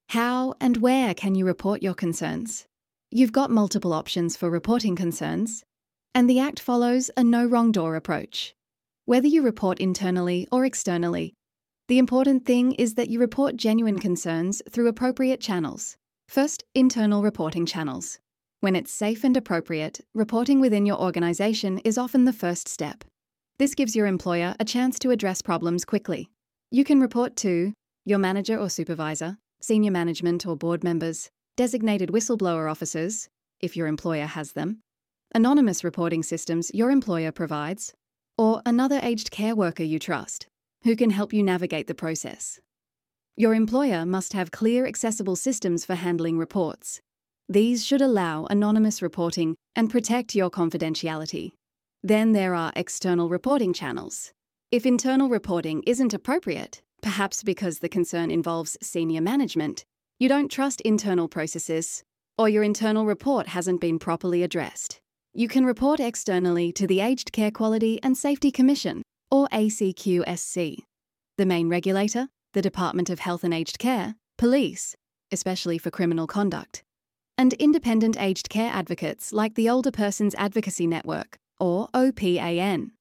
How and where can you report your concerns? You've got multiple options for reporting concerns, and the Act follows a no wrong door approach. Whether you report internally or externally, the important thing is that you report genuine concerns through appropriate channels. First, internal reporting channels. When it's safe and appropriate, reporting within your organisation is often the first step. This gives your employer a chance to address problems quickly. You can report to your manager or supervisor, senior management or board members, designated whistleblower officers, if your employer has them, anonymous reporting systems your employer provides, or another aged care worker you trust, who can help you navigate the process. Your employer must have clear, accessible systems for handling reports. These should allow anonymous reporting and protect your confidentiality. Then there are external reporting channels. If internal reporting isn't appropriate, perhaps because the concern involves senior management, you don't trust internal processes, or your internal report hasn't been properly addressed, you can report externally to the Aged Care Quality and Safety Commission, or ACQSC. The main regulator, the Department of Health and Aged Care, police, especially for criminal conduct, and independent aged care advocates like the Older Persons Advocacy Network, or OPAN.